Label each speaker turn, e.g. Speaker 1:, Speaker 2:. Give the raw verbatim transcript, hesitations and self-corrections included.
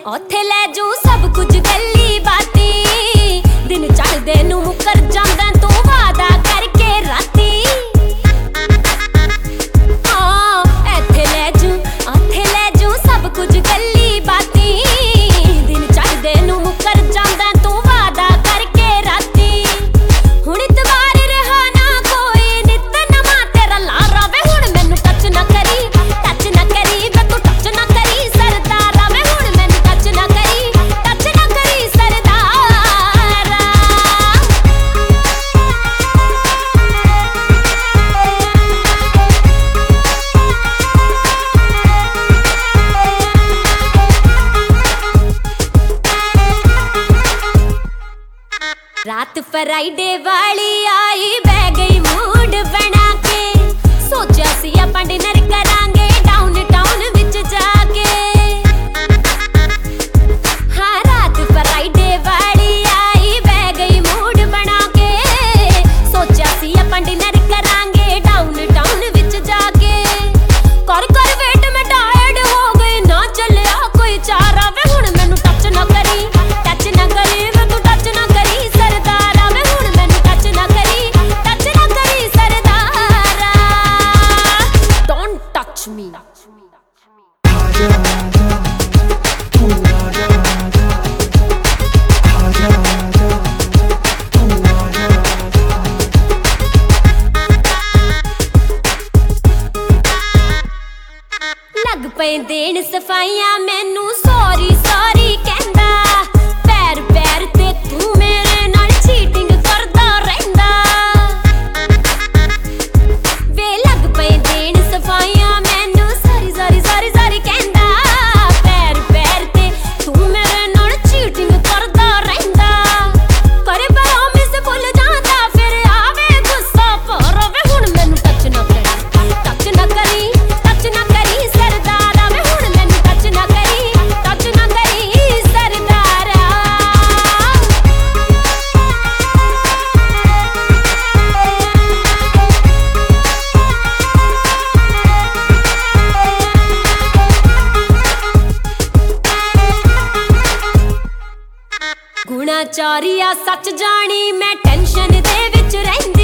Speaker 1: ओथे ले जू सब कुछ गल्ली बाती, दिन चढ़दे नू मुकर जांदा तू वादा करके राती। हाँ एथे ले जू ओथे ले जू सब कुछ गल्ली बाती, दिन चढ़दे नू मुकर जांदा तू वादा करके राती। हुण इतबार रहा ना कोई नित नमा तेरा लारा वे, हुण मैनू टच ना करी टच ना करी वे तू टच ना करी सरदारा वे, हुण मैनू टच ना करी टच ना करी सरदारा। रात फ्राइडे वाली आई बह गई मूड बना के, सोचा सी अपन डिनर करांगे डाउन टाउन विच जाके। हाँ रात फ्राइडे वाली आई बह गई मूड बना के, सोचा सी अपन डिनर करांगे डाउन टाउन विच जाके। कर कर वेट में टायर्ड हो गई ना चलिया कोई चारा वे, हुण मैनू टच ना करी टच ना करी वे तू टच ना करी सरदारा वे, हुण मैनू टच ना करी टच ना करी सरदारा। Don't touch me. लग पे देन सफाइयां मैनू सॉरी सॉरी कहंदा, पैर पैर ते तू मेरे नाल चीटिंग करदा रहिंदा। वे लग पे देन सफाइयां मैनू सॉरी सॉरी सॉरी सॉरी कहंदा, पैर पैर ते तू मेरे नाल चीटिंग करदा रहिंदा। करे प्रॉमिस भुल जांदा फिर आवे गुस्सा पर वे, हुण मैनू टच ना करी टच ना करी टच ना करी सरदारा वे, हुण मैनू टच ना करी टच ना करी सरदारा। गुणा चोरिया सच जानी मैं टेंशन दे विच रहिंदी।